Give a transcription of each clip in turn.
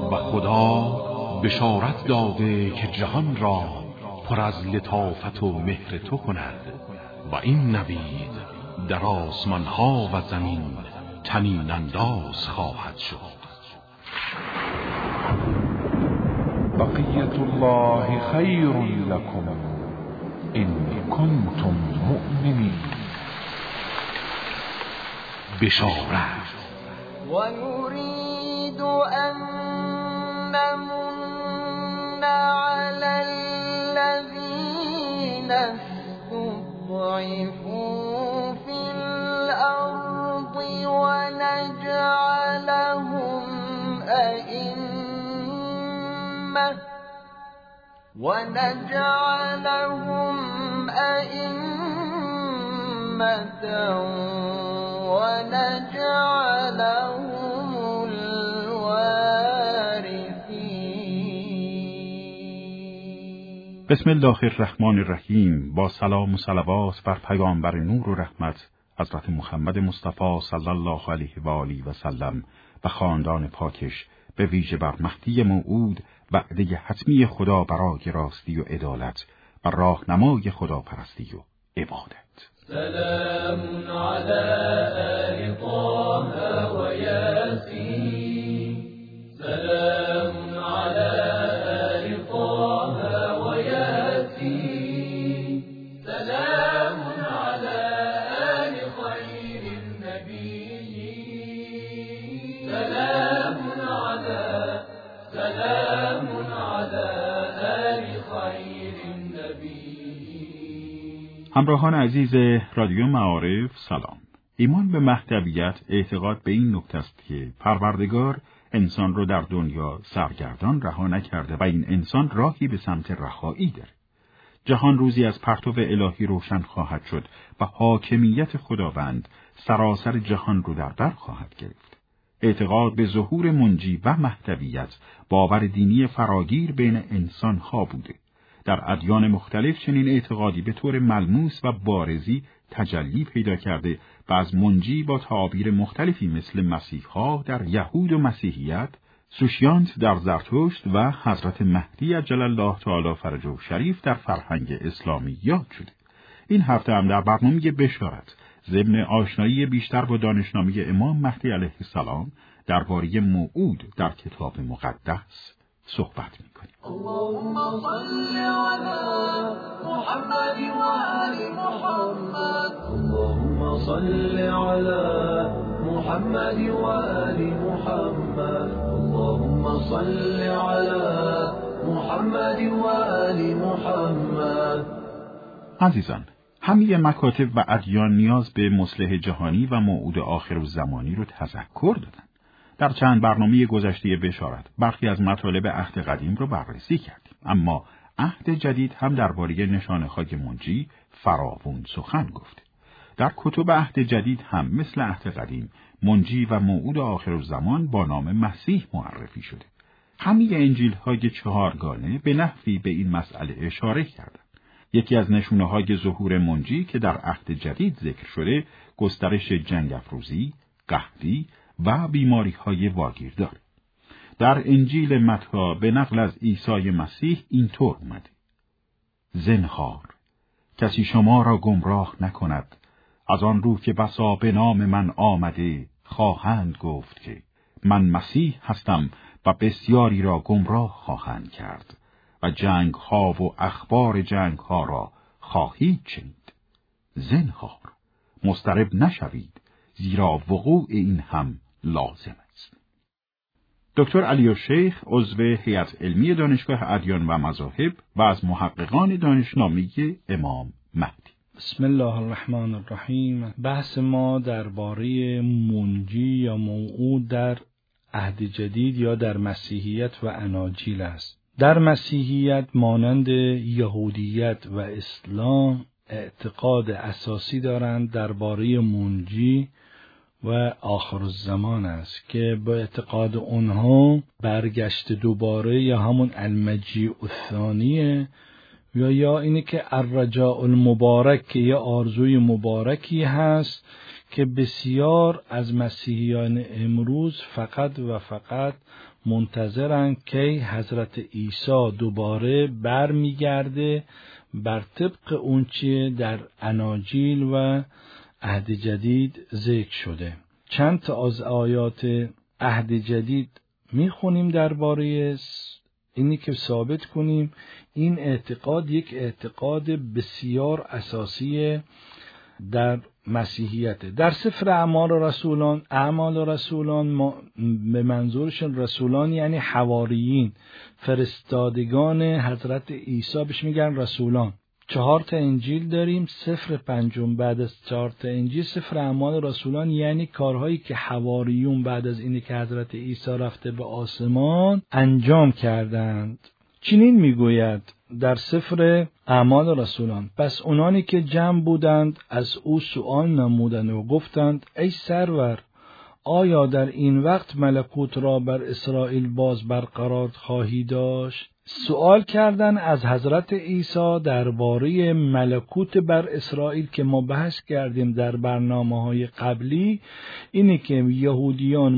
و خدا بشارت داده که جهان را پر از لطافت و مهر تو کند و این نوید در آسمان ها و زمین طنین انداز خواهد شد. بقیت الله خیر لکم ان کنتم مؤمنین. بشارت و نريد ان نمن على الذين استضعفوا في الأرض ونجعلهم أئمة ونجعلهم الوارثين. بسم الله الرحمن الرحیم. با سلام و صلوات بر پیامبر نور و رحمت حضرت محمد مصطفی صلی الله علیه و آله و سلم و خاندان پاکش، به ویژه بر مهدی موعود وعده حتمی خدا برای راستی و عدالت و راهنمای خداپرستی و عبادت. سلام علی آل طه و یاسین. سلام علی آل طه و یاسین. سلام علی آل خیر النبیین. سلام علی همراهان عزیز رادیو معارف سلام. ایمان به مهدویت اعتقاد به این نکته است که پروردگار انسان رو در دنیا سرگردان رها نکرده و این انسان راهی به سمت رهایی داره. جهان روزی از پرتو الهی روشن خواهد شد و حاکمیت خداوند سراسر جهان رو در بر خواهد گرفت. اعتقاد به ظهور منجی و مهدویت باور دینی فراگیر بین انسان ها بوده. در ادیان مختلف چنین اعتقادی به طور ملموس و بارزی تجلی پیدا کرده و از منجی با تعابیر مختلفی مثل مسیحا در یهود و مسیحیت، سوشیانت در زرتشت و حضرت مهدی عجل الله تعالی فرجه شریف در فرهنگ اسلامی یاد شده. این هفته هم در برنامه بشارت ضمن آشنایی بیشتر با دانشنامه امام مهدی علیه السلام درباره موعود در کتاب مقدس صحبت می‌کنیم. اللهم صل على محمد و آل محمد. اللهم صل على محمد و آل محمد. اللهم صل على محمد و آل محمد. عزیزان، همه مکاتب و ادیان نیاز به مصلح جهانی و موعود آخرالزمانی رو تذکر دادن. در چند برنامه گذشته بشارت برخی از مطالب عهد قدیم رو بررسی کردیم، اما عهد جدید هم درباره نشانه‌های منجی فراوان سخن گفته. در کتب عهد جدید هم مثل عهد قدیم منجی و موعود آخرالزمان با نام مسیح معرفی شده. همه انجیل‌های چهارگانه به نحوی به این مسئله اشاره کردند. یکی از نشانه‌های ظهور منجی که در عهد جدید ذکر شده، گسترش جنگ افروزی، قحطی و بیماری‌های واگیردار. در انجیل متی به نقل از عیسی مسیح اینطور اومده: زنهار کسی شما را گمراه نکند، از آن رو که بسا به نام من آمده خواهند گفت که من مسیح هستم و بسیاری را گمراه خواهند کرد و جنگ ها و اخبار جنگ ها را خواهید شنید. زنهار مضطرب نشوید، زیرا وقوع این هم لازم است. دکتر علی شیخ عضو هیئت علمی دانشگاه ادیان و مذاهب و از محققان دانشنامه امام مهدی. بسم الله الرحمن الرحیم. بحث ما درباره منجی یا موعود در عهد جدید یا در مسیحیت و اناجیل است. در مسیحیت مانند یهودیت و اسلام اعتقاد اساسی دارند درباره منجی و آخرالزمان است که با اعتقاد اونها برگشت دوباره یا همون المجیء الثانیه یا اینه که الرجاء المبارک که یه آرزوی مبارکی هست که بسیار از مسیحیان امروز فقط و فقط منتظرند که حضرت عیسی دوباره برمیگرده بر طبق اون چیه در اناجیل و عهد جدید ذکر شده. چند تا از آیات عهد جدید میخونیم درباره اینی که ثابت کنیم این اعتقاد یک اعتقاد بسیار اساسی در مسیحیت. در سفر اعمال رسولان ما به منظورشون رسولان یعنی حواریین، فرستادگان حضرت عیسی بهش میگن رسولان. 4 تا انجیل داریم، سفر پنجم بعد از 4 تا انجیل سفر اعمال رسولان، یعنی کارهایی که حواریون بعد از اینی که حضرت عیسی رفته به آسمان انجام کردند. چنین میگوید در سفر اعمال رسولان: پس اونانی که جمع بودند از او سؤال نمودند و گفتند ای سرور، آیا در این وقت ملکوت را بر اسرائیل باز برقرار خواهی داشت؟ سؤال کردن از حضرت عیسی درباره ملکوت بر اسرائیل که ما بحث کردیم در برنامه‌های قبلی، اینه که یهودیان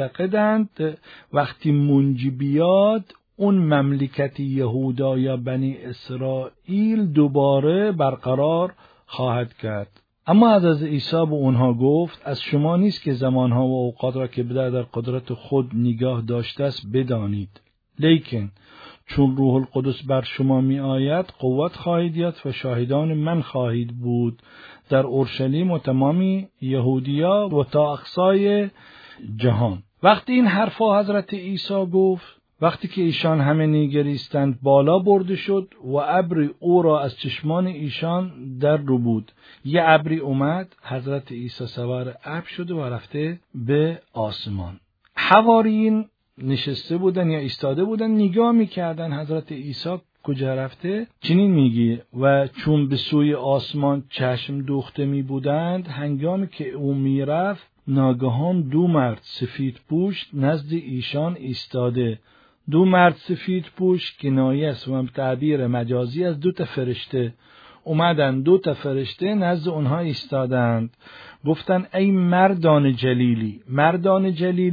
معتقدند وقتی منجی بیاد اون مملکت یهودا یا بنی اسرائیل دوباره برقرار خواهد کرد. اما حضرت عیسی به اونها گفت از شما نیست که زمانها و اوقات را که پدر در قدرت خود نگاه داشته است بدانید، لیکن چون روح القدس بر شما می آید قوت خواهید یافت و شاهدان من خواهید بود در اورشلیم و تمام یهودیا و تا اقصای جهان. وقتی این حرفا حضرت عیسی گفت، وقتی که ایشان همه نگریستند بالا برده شد و ابری او را از چشمان ایشان در رو بود. یه ابری اومد، حضرت عیسی سوار ابر شد و رفته به آسمان. حواریین نشسته بودن یا ایستاده بودن نگاه میکردن حضرت عیسی کجا رفته. چنین میگی و چون به سوی آسمان چشم دوخته می بودند، هنگامی که او میرفت ناگهان 2 مرد سفید پوش نزد ایشان ایستاده. 2 مرد سفید پوش کنایه است و تعبیر مجازی از 2 تا فرشته. اومدن 2 تا فرشته نزد اونها ایستادند، گفتن ای مردان جلیلی. مردان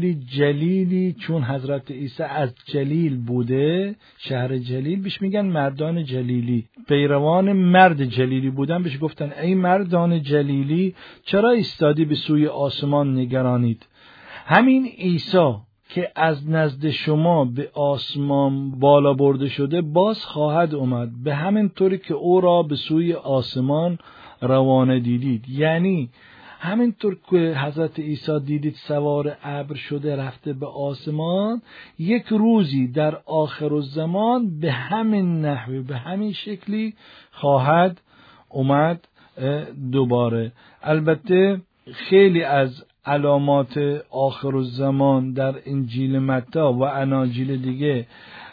جلیلی چون حضرت عیسی از جلیل بوده، شهر جلیل بهش میگن مردان جلیلی، پیروان مرد جلیلی بودن، بهش گفتن ای مردان جلیلی چرا ایستادی به سوی آسمان نگرانید؟ همین عیسی که از نزد شما به آسمان بالا برده شده باز خواهد اومد، به همین طوری که او را به سوی آسمان روانه دیدید. یعنی همینطور که حضرت عیسی دیدید سوار ابر شده رفته به آسمان، یک روزی در آخر الزمان به همین نحوی به همین شکلی خواهد اومد دوباره. البته خیلی از علامات آخر الزمان در انجیل متی و اناجیل دیگه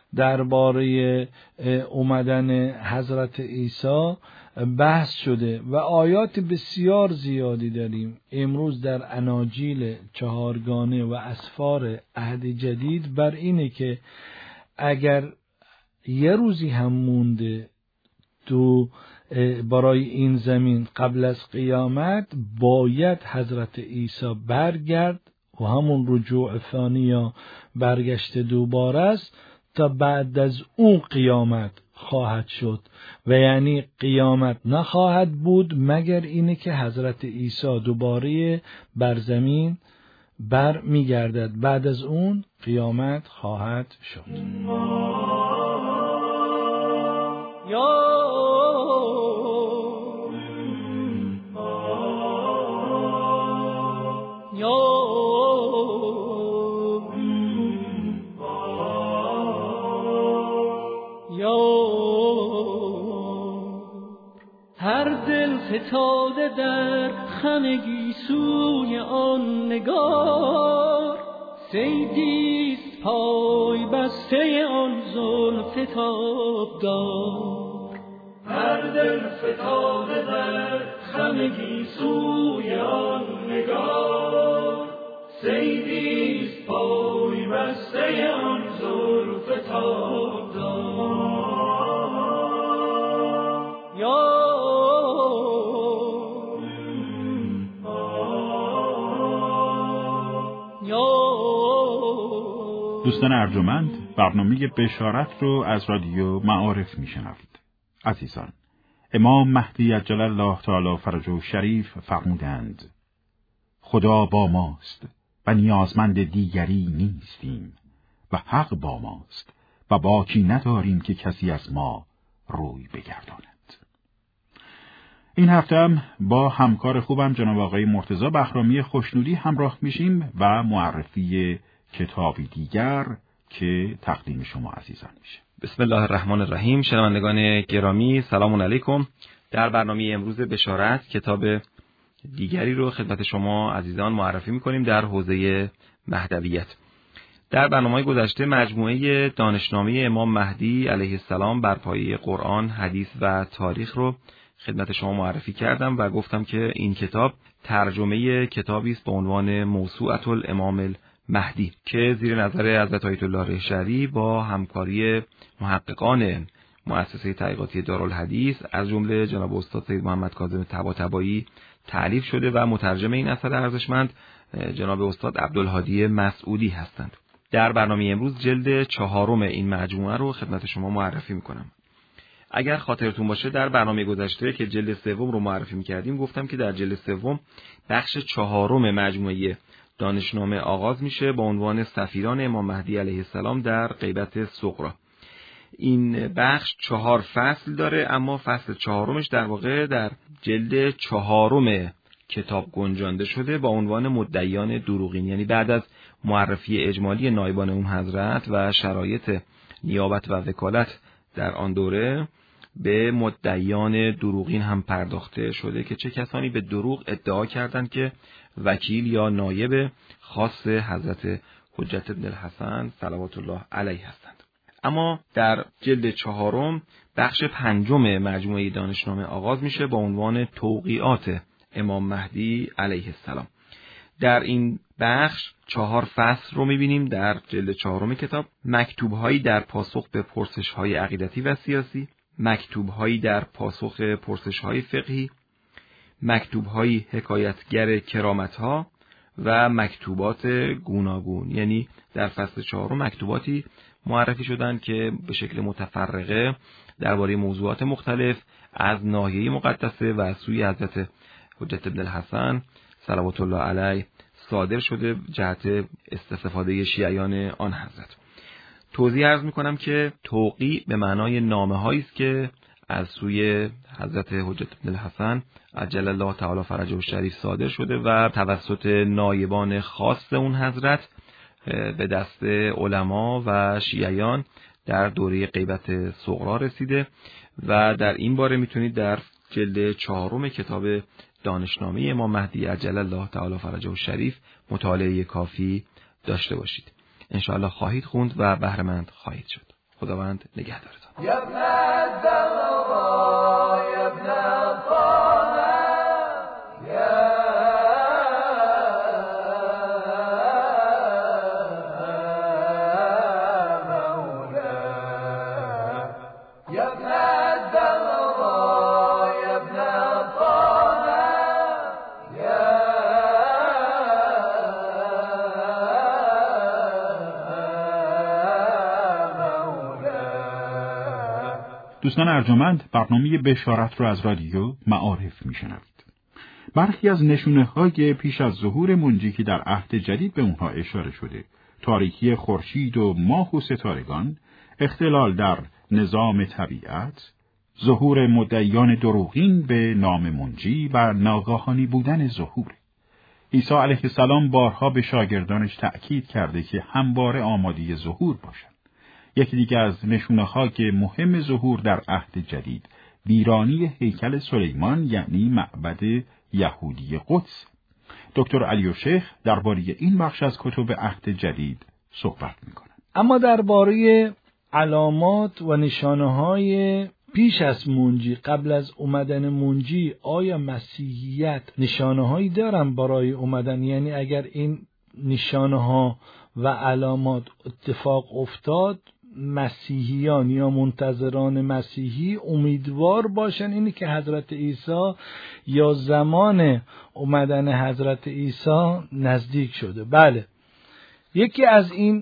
درباره اومدن حضرت عیسی بحث شده و آیات بسیار زیادی داریم امروز در اناجیل 4 و اسفار عهد جدید بر اینه که اگر یه روزی هم مونده تو برای این زمین قبل از قیامت، باید حضرت عیسی برگرد و همون رجوع ثانی یا برگشت دوباره است تا بعد از اون قیامت خواهد شد و یعنی قیامت نخواهد بود مگر اینه که حضرت عیسی دوباره بر زمین بر میگردد، بعد از اون قیامت خواهد شد. هر دل فتاده در خمگی سوی آن نگار، صیدیست پای بسته آن زلف تابدار. هر دل فتاده در خمگی سوی آن نگار، صیدیست پای بسته آن زلف تابدار. یا دوستان ارجمند، برنامه بشارت رو از رادیو معارف میشنوید. عزیزان، امام مهدی عجل الله تعالی فرجه شریف فرمودند: خدا با ماست و نیازمند دیگری نیستیم و حق با ماست و باکی نداریم که کسی از ما روی بگرداند. این هفته هم با همکار خوبم جناب آقای مرتضی بهرامی خوشنودی همراه میشیم و معرفی کتابی دیگر که تقدیم شما عزیزان میشه. بسم الله الرحمن الرحیم. شنوندگان گرامی سلام علیکم. در برنامه امروز بشارت کتاب دیگری رو خدمت شما عزیزان معرفی میکنیم در حوزه مهدویت. در برنامه گذشته مجموعه دانشنامه امام مهدی علیه السلام بر پایه قرآن، حدیث و تاریخ رو خدمت شما معرفی کردم و گفتم که این کتاب ترجمه کتابی است با عنوان موسوعة الامام المهدی که زیر نظر حضرت آیت الله رهشری با همکاری محققان مؤسسه تحقیقاتی دارالحدیث از جمله جناب استاد سید محمد کاظم طباطبایی تألیف شده و مترجم این اثر ارزشمند جناب استاد عبدالهادی مسعودی هستند. در برنامه امروز جلد 4 این مجموعه رو خدمت شما معرفی میکنم. اگر خاطرتون باشه در برنامه گذشته که جلد 3 رو معرفی میکردیم گفتم که در جلد 3 بخش 4 مجموعه دانشنامه آغاز میشه با عنوان سفیران امام مهدی علیه السلام در غیبت صغری. این بخش 4 فصل داره، اما فصل 4 در واقع در جلد 4 کتاب گنجانده شده با عنوان مدعیان دروغین، یعنی بعد از معرفی اجمالی نایبان اون حضرت و شرایط نیابت و وکالت در آن دوره به مدعیان دروغین هم پرداخته شده که چه کسانی به دروغ ادعا کردند که وکیل یا نایب خاص حضرت حجت بن الحسن صلوات الله علیه هستند. اما در جلد 4 بخش 5 مجموعه دانشنامه آغاز میشه با عنوان توقیعات امام مهدی علیه السلام. در این بخش 4 فصل رو میبینیم در جلد 4 کتاب: مکتوب‌هایی در پاسخ به پرسش‌های عقیدتی و سیاسی، مکتوب‌هایی در پاسخ پرسش‌های فقهی، مکتوب‌های حکایتگر کرامت‌ها و مکتوبات گوناگون. یعنی در فصل 4 مکتوباتی معرفی شدند که به شکل متفرقه درباره موضوعات مختلف از ناحیه مقدسه و از سوی حضرت حجت بن الحسن صلوات الله علیه صادر شده جهت استفاده شیعیان آن حضرت. توضیح عرض میکنم که توقیع به معنای نامه‌هایی است که از سوی حضرت حجت بن الحسن عجل الله تعالی فرجه شریف صادر شده و توسط نایبان خاص اون حضرت به دست علما و شیعیان در دوره غیبت صغری رسیده و در این باره میتونید در جلد 4 کتاب دانشنامه امام مهدی عجل الله تعالی فرجه شریف مطالعه کافی داشته باشید. انشاءالله خواهید خوند و بهره‌مند خواهید شد. خداوند نگهدارتان. یا ابن الزهرا یا ابن طه یا دوستان ارجمند، برنامه بشارت رو از رادیو معارف میشنوید. برخی از نشونه‌های پیش از ظهور منجی که در عهد جدید به اونها اشاره شده، تاریکی خورشید و ماه و ستارگان، اختلال در نظام طبیعت، ظهور مدعیان دروغین به نام منجی و ناگاهانی بودن ظهور. عیسی علیه السلام بارها به شاگردانش تأکید کرده که همواره آماده ظهور باشند. یکی دیگر از نشونه‌های مهم ظهور در عهد جدید ویرانی هیکل سلیمان، یعنی معبد یهودی قدس. دکتر علی‌الشیخ درباره این بخش از کتب عهد جدید صحبت می‌کنند. اما درباره علامات و نشانه‌های پیش از منجی، قبل از اومدن منجی، آیا مسیحیت نشانه‌هایی دارن برای اومدن؟ یعنی اگر این نشانه‌ها و علامات اتفاق افتاد، مسیحیان یا منتظران مسیحی امیدوار باشن اینی که حضرت عیسی یا زمان اومدن حضرت عیسی نزدیک شده. بله، یکی از این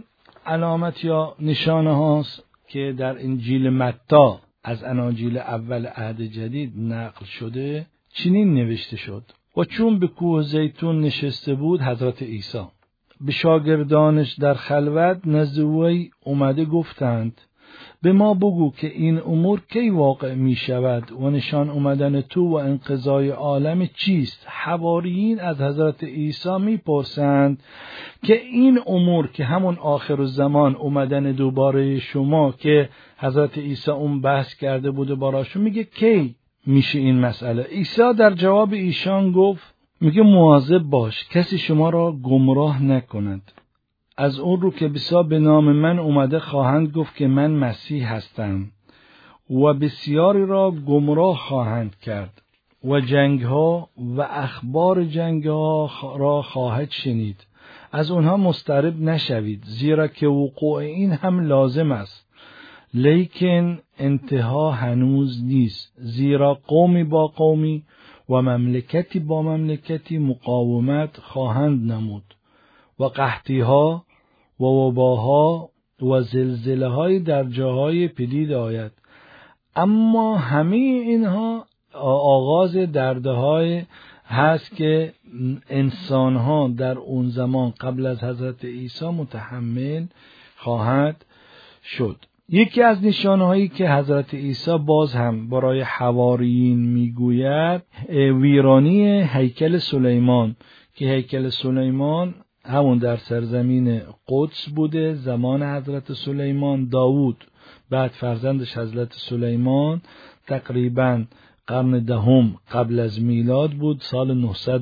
علامت یا نشانه هاست که در انجیل متی از اناجیل اول عهد جدید نقل شده. چنین نوشته شد: و چون به کوه زیتون نشسته بود حضرت عیسی، به شاگردانش در خلوت نزد وی اومده گفتند: به ما بگو که این امور کی واقع می شود و نشان اومدن تو و انقضای عالم چیست؟ حواریین از حضرت عیسی می پرسند که این امور که همون آخر الزمان اومدن دوباره شما که حضرت عیسی اون بحث کرده بوده براشون، میگه کی میشه این مسئله؟ عیسی در جواب ایشان گفت، میگه مواظب باش کسی شما را گمراه نکند. از اون رو که بسیار به نام من اومده خواهند گفت که من مسیح هستم و بسیاری را گمراه خواهند کرد و جنگ ها و اخبار جنگ ها را خواهد شنید. از اونها مضطرب نشوید، زیرا که وقوع این هم لازم است، لیکن انتها هنوز نیست. زیرا قومی با قومی و مملکتی با مملکتی مقاومت خواهند نمود و قحطی ها و وباها و زلزله های در جاهای پدید آید. اما همه اینها آغاز دردهای هست که انسان ها در اون زمان قبل از حضرت عیسی متحمل خواهد شد. یکی از نشانهایی که حضرت عیسی باز هم برای حواریین میگوید ویرانی هیکل سلیمان، که هیکل سلیمان همون در سرزمین قدس بوده زمان حضرت سلیمان. داوود بعد فرزندش حضرت سلیمان تقریباً قرن دهم قبل از میلاد بود، سال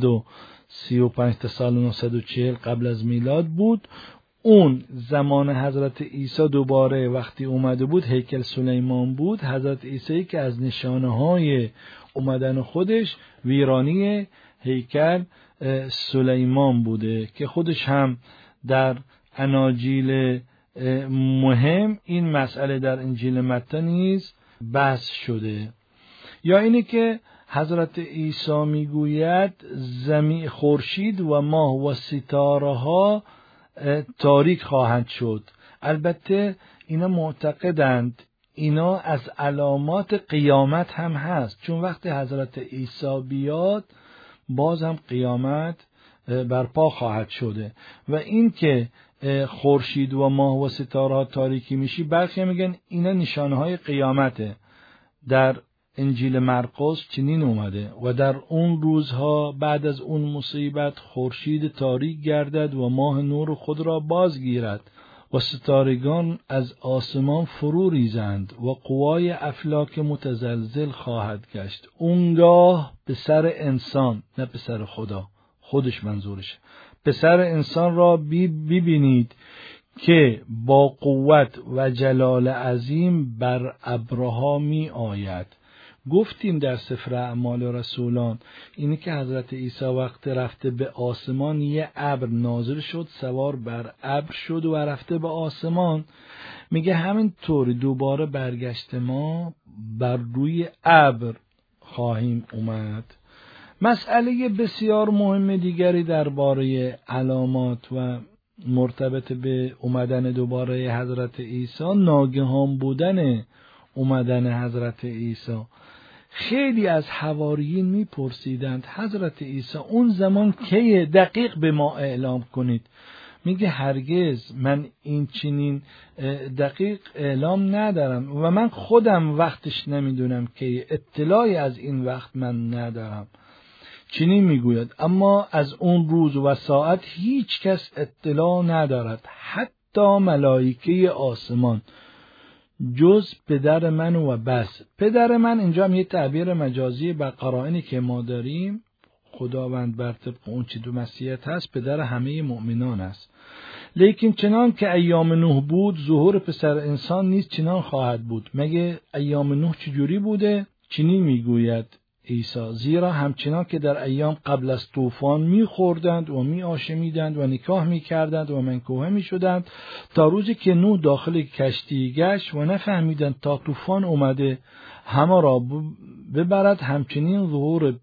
935 تا سال 940 قبل از میلاد بود. اون زمان حضرت عیسی دوباره وقتی اومده بود هیکل سلیمان بود. حضرت عیسی که از نشانه های اومدن خودش ویرانی هیکل سلیمان بوده که خودش هم در اناجیل مهم این مسئله در انجیل متی نیز بحث شده. یا اینی که حضرت عیسی میگوید زمین، خورشید و ماه و ستاره ها تاریک خواهند شد. البته اینا معتقدند اینا از علامات قیامت هم هست، چون وقتی حضرت عیسی بیاد باز هم قیامت برپا خواهد شده. و این که خورشید و ماه و ستاره ها تاریکی میشی، برخی میگن اینا نشانه های قیامته. در انجیل مرقس چنین اومده: و در اون روزها بعد از اون مصیبت خورشید تاریک گردد و ماه نور خود را بازگیرد و ستارگان از آسمان فرو ریزند و قوای افلاک متزلزل خواهد گشت. اونگاه پسر انسان، نه پسر خدا، خودش منظورشه، پسر انسان را ببینید که با قوت و جلال عظیم بر ابرها می آید. گفتیم در سفر اعمال رسولان اینی که حضرت عیسی وقت رفته به آسمان یه ابر نازل شد، سوار بر ابر شد و رفته به آسمان. میگه همین طور دوباره برگشت ما بر روی ابر خواهیم اومد. مسئله بسیار مهم دیگری درباره علامات و مرتبط به اومدن دوباره حضرت عیسی ناگهان بودن اومدن حضرت عیسی. خیلی از حواریین میپرسیدند حضرت عیسی اون زمان کیه؟ دقیق به ما اعلام کنید. میگه هرگز من این چنین دقیق اعلام ندارم و من خودم وقتش نمیدونم که اطلاعی از این وقت من ندارم. چنین میگوید اما از اون روز و ساعت هیچ کس اطلاع ندارد، حتی ملائکه آسمان، جز پدر من و بس. پدر من اینجا هم یه تعبیر مجازی بر قرائنی که ما داریم. خداوند بر طبق اون چی تو مسیحیت هست پدر همه مؤمنان است. لیکن چنان که ایام نوح بود ظهور پسر انسان نیز چنان خواهد بود. مگه ایام نوح چجوری بوده؟ چنین میگوید عیسی: زیرا همچنان که در ایام قبل از طوفان میخوردند و میآشمیدند و نکاح میکردند و منکوحه میشدند تا روزی که نوح داخل کشتی گشت و نفهمیدند تا طوفان اومده همه را ببرد، همچنین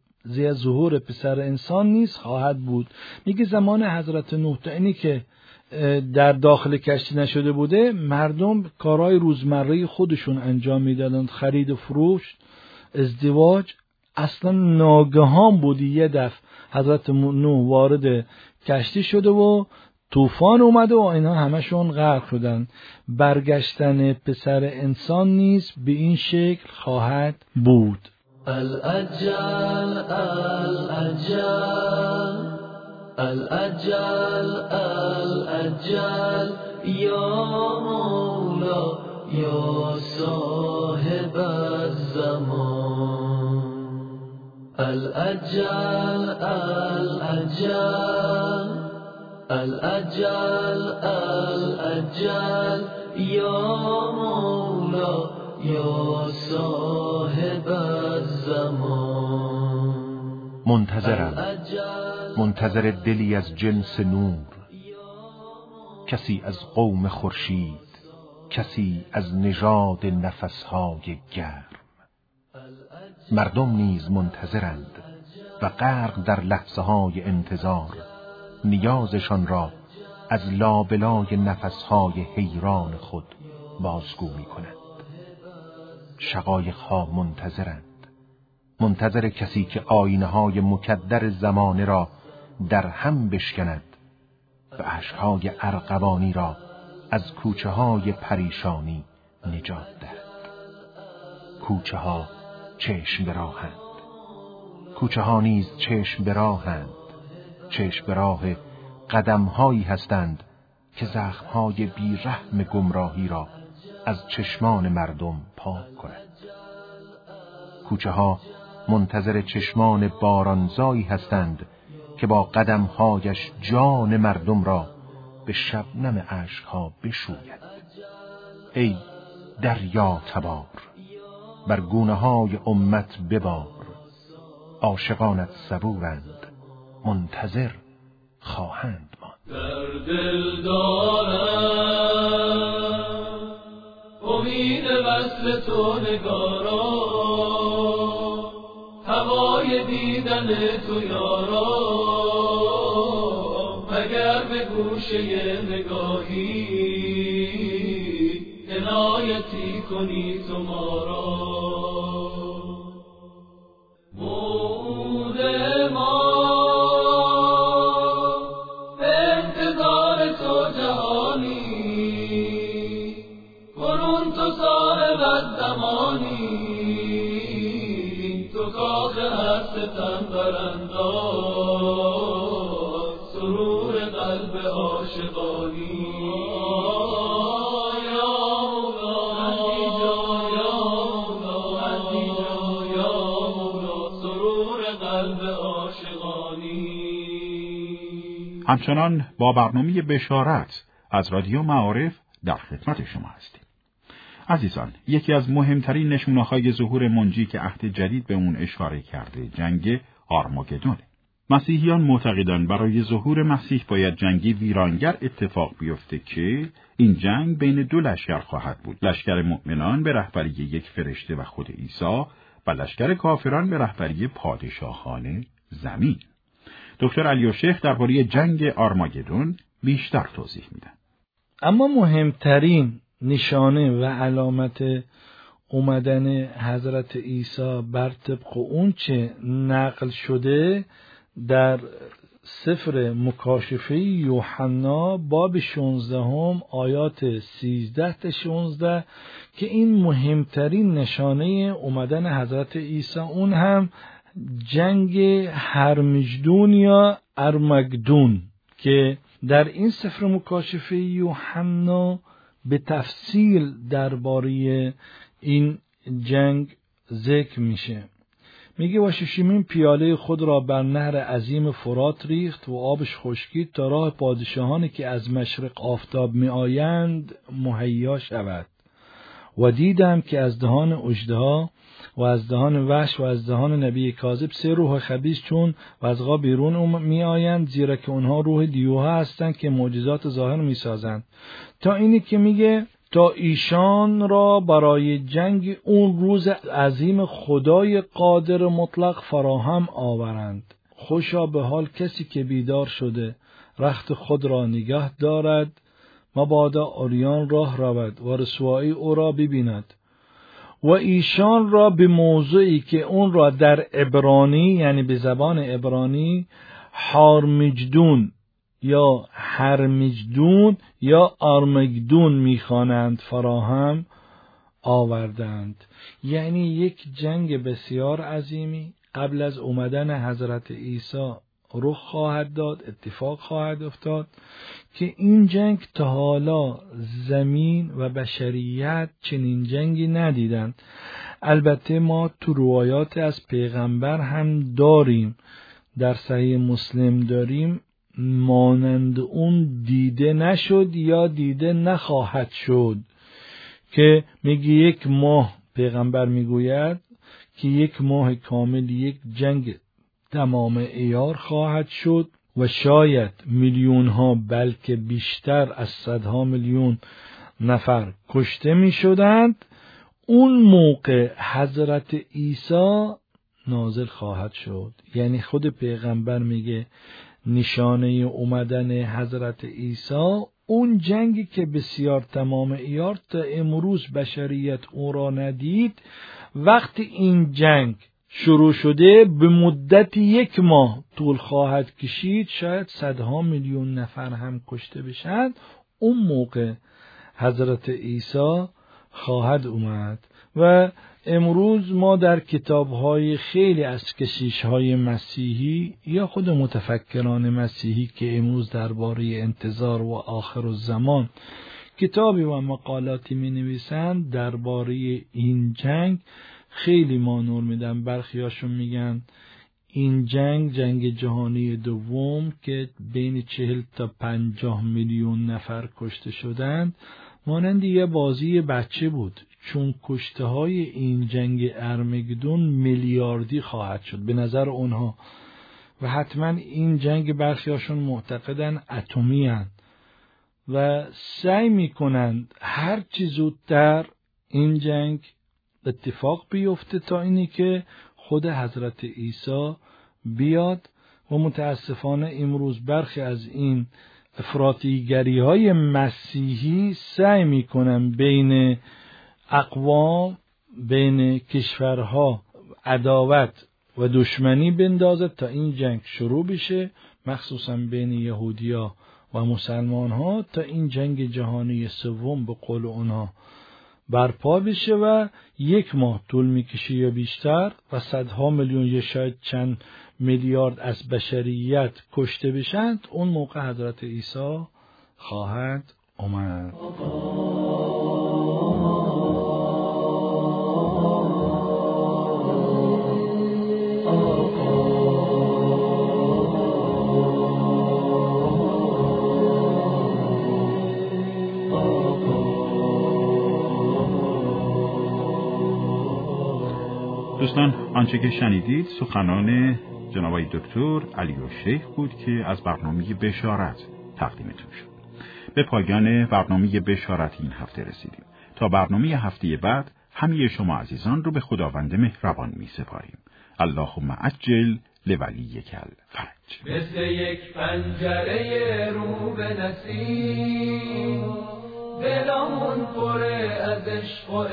ظهور پسر انسان نیز خواهد بود. میگه زمان حضرت نوح تا اینی که در داخل کشتی نشده بوده، مردم کارهای روزمره خودشون انجام میدادند، خرید و فروش، ازدواج. اصلا ناگهان بودی یه دفعه حضرت نوح وارد کشتی شده و طوفان اومده و اینا همشون غرق شدن. برگشتن پسر انسان نیز به این شکل خواهد بود. الاجل الاجل الاجل الاجل یا مولا یا صاحب الزمان. الاجل الاجل الاجل الاجل یا مولا یا صاحب الزمان. منتظر دلی از جنس نور، کسی از قوم خورشید، کسی از نژاد نفسهای گرم. مردم نیز منتظرند و غرق در لحظه های انتظار، نیازشان را از لابلای نفسهای حیران خود بازگو می کنند. شقایق‌ها منتظر کسی که آینه های مکدر زمانه را در هم بشکند و اشک‌های ارغوانی را از کوچه های پریشانی نجات دهد. کوچه ها چشم براهند، کوچه ها نیز چشم براهند، چشم براه قدم هایی هستند که زخم های بیرحم گمراهی را از چشمان مردم پاک کنند. کوچه ها منتظر چشمان بارانزایی هستند که با قدمهایش جان مردم را به شبنم اشکها بشوید. ای دریا تبار، بر گونه های امت ببار، عاشقانت صبورند، منتظر خواهند ماند. در دل دارم امید وصل تو نگارا، هوای دیدن تو یارا، مگر به گوشه نگاهی عنایتی کنی تو ما را. موعود ما به انتظار تو جهانی، کنون تو صاحب الزمانی، تو کاخ هر ستم برانداز، سرور قلب عاشقانی. همچنان با برنامه بشارت از رادیو معارف در خدمت شما هستیم. عزیزان، یکی از مهمترین نشونه‌های ظهور منجی که عهد جدید به اون اشاره کرده، جنگ آرماگدونه. مسیحیان معتقدند برای ظهور مسیح باید جنگی ویرانگر اتفاق بیفته که این جنگ بین دو لشکر خواهد بود. لشکر مؤمنان به رهبری یک فرشته و خود عیسی و لشکر کافران به رهبری پادشاهان زمین. دکتر علی‌الشیخ درباره جنگ آرماگدون بیشتر توضیح میدن. اما مهمترین نشانه و علامت اومدن حضرت عیسی بر طبق اون چه نقل شده در سفر مکاشفه یوحنا باب 16 آیات 13 تا 16 که این مهمترین نشانه اومدن حضرت عیسی، اون هم جنگ هرمجدون یا ارمگدون که در این سفر مکاشفه یوحنا به تفصیل درباره این جنگ ذکر میشه. میگه و ششمین پیاله خود را بر نهر عظیم فرات ریخت و آبش خشکید تا راه پادشاهانی که از مشرق آفتاب می آیند مهیا شود. و دیدم که از دهان اژدها و از دهان وحش و از دهان نبی کاذب 3 روح خبیث چون وزغا بیرون می آیند، زیرا که اونها روح دیوها هستند که معجزات ظاهر می سازند، تا اینی که میگه تا ایشان را برای جنگ اون روز عظیم خدای قادر مطلق فراهم آورند. خوشا به حال کسی که بیدار شده رخت خود را نگه دارد، مبادا عریان راه رود و رسوایی او را ببیند. و ایشان را به موضوعی که اون را در عبرانی، یعنی به زبان عبرانی، هارمجدون یا هرمجدون یا آرمگدون میخوانند فراهم آوردند. یعنی یک جنگ بسیار عظیمی قبل از اومدن حضرت عیسی رخ خواهد داد، اتفاق خواهد افتاد که این جنگ تا حالا زمین و بشریت چنین جنگی ندیدند. البته ما تو روایات از پیغمبر هم داریم، در صحیح مسلم داریم، مانند اون دیده نشد یا دیده نخواهد شد، که میگه یک ماه، پیغمبر میگوید که یک ماه کامل یک جنگ تمام عیار خواهد شد و شاید میلیون ها بلکه بیشتر از صدها میلیون نفر کشته می شدند. اون موقع حضرت عیسی نازل خواهد شد. یعنی خود پیغمبر میگه نشانه اومدن حضرت عیسی اون جنگی که بسیار تمام عیار تا امروز بشریت او را ندید، وقتی این جنگ شروع شده به مدت یک ماه طول خواهد کشید، شاید صدها میلیون نفر هم کشته بشن، اون موقع حضرت عیسی خواهد اومد. و امروز ما در کتاب‌های خیلی از کشیش‌های مسیحی یا خود متفکران مسیحی که امروز درباره انتظار و آخر الزمان کتابی و مقالاتی می‌نویسند درباره این جنگ خیلی مانور میدن. برخیاشون میگن این جنگ جهانی دوم که بین 40 تا 50 میلیون نفر کشته شدند مانند یه بازی بچه بود، چون کشته های این جنگ ارمگدون میلیاردی خواهد شد به نظر اونها. و حتما این جنگ برخیاشون معتقدن اتمی هست و سعی میکنند هر چی زودتر این جنگ اتفاق بیفته تا اینی که خود حضرت عیسی بیاد. و متاسفانه امروز برخی از این افراطیگری های مسیحی سعی میکنن بین اقوام، بین کشورها عداوت و دشمنی بندازد تا این جنگ شروع بشه، مخصوصا بین یهودیا و مسلمان ها، تا این جنگ جهانی سوم به قول اونها برپا بشه و یک ماه طول میکشه یا بیشتر و صدها میلیون یا شاید چند میلیارد از بشریت کشته بشند. اون موقع حضرت عیسی خواهد آمد. دوستان، آنچه که شنیدید سخنان جناب دکتر علی‌الشیخ بود که از برنامه بشارت تقدیمتون شد. به پایان برنامه بشارت این هفته رسیدیم. تا برنامه هفته بعد همه شما عزیزان رو به خداوند مهربان می سپاریم. اللهم عجل لولیک الفرج. مثل یک پنجره رو به نسیم، دلمون پره از عشق و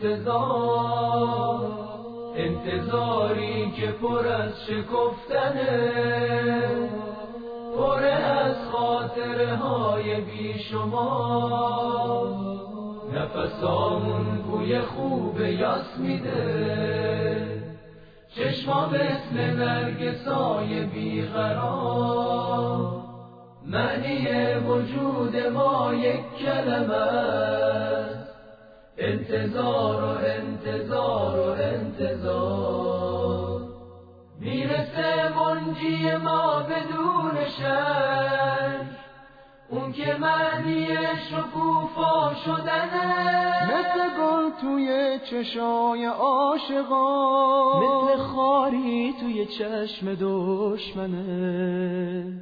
انتظاری که پر از شکفتنه، پر از خاطره های بی شما، نفسامون بوی خوب یاس میده، چشما مثل نرگسای بیقرار، معنی وجود ما یک کلمه، انتظار و انتظار و انتظار. میرسه منجی ما بدون شک، اون که معنی شکوفا شدنه، مثل گل توی چشای عاشقان، مثل خاری توی چشم دشمنه.